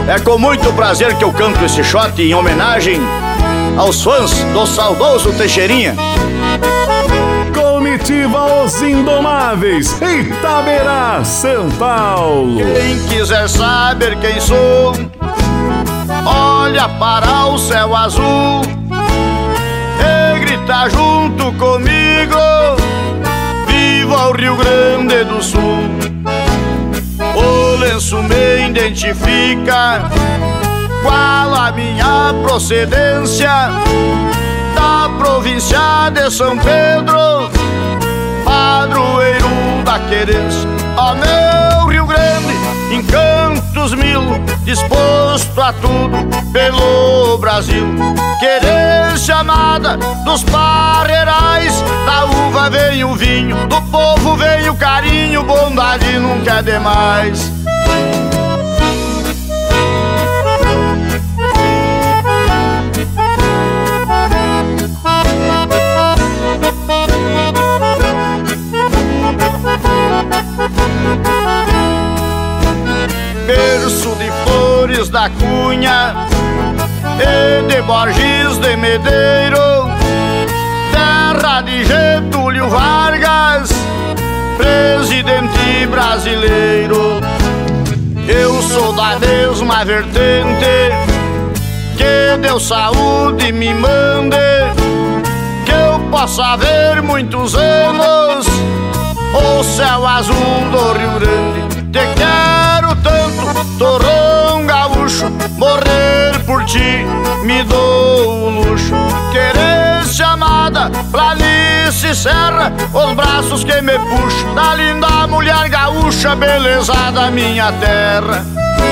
É com muito prazer que eu canto esse shot em homenagem aos fãs do saudoso Teixeirinha. Comitiva Os Indomáveis, Itaberá, São Paulo. Quem quiser saber quem sou, olha para o céu azul e grita junto comigo: viva o Rio Grande do Sul! O lenço me identifica, qual a minha procedência, da província de São Pedro, padroeiro da querência. Ó meu Rio Grande, encantos mil, disposto a tudo pelo Brasil. Querência amada dos parreirais, da uva vem o vinho, do povo vem o carinho, bondade nunca é demais. Berço de Flores da Cunha e de Borges de Medeiro, terra de Getúlio Vargas, presidente brasileiro. Eu sou da mesma vertente, que Deus saúde me mande, que eu possa ver muitos anos o céu azul do Rio Grande. Te quero tanto, torrão gaúcho, morrer por ti me dou o luxo. Querência amada, planície serra, os braços que me puxam da linda mulher gaúcha, beleza da minha terra.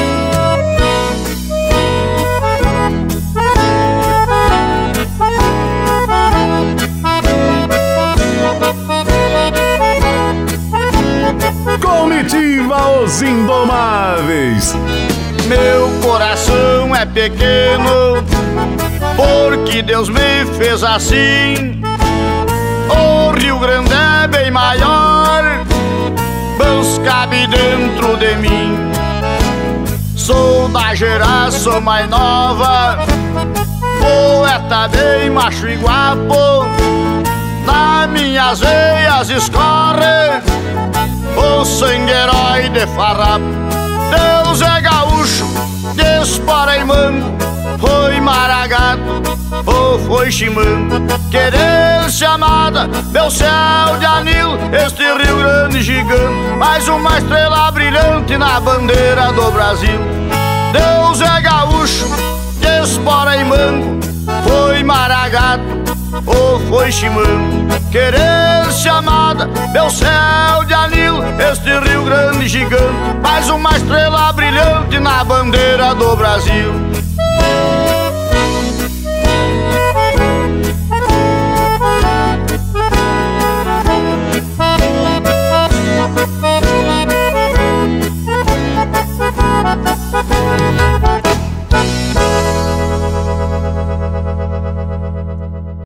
Comitiva Os Indomáveis. Meu coração é pequeno, porque Deus me fez assim. O Rio Grande é bem maior, mas cabe dentro de mim. Sou da geração mais nova, poeta bem macho e guapo, nas minhas veias escorre o sangue herói de farrapo. Deus é gaúcho, dispara em mango, foi maragato ou foi chimango. Querência amada, meu céu de anil, este Rio Grande gigante, mais uma estrela brilhante na bandeira do Brasil. Deus é gaúcho, dispara em mango, foi maragato ou foi chimango. Querência amada, meu céu de anil, este Rio Grande gigante, mais uma estrela brilhante na bandeira do Brasil.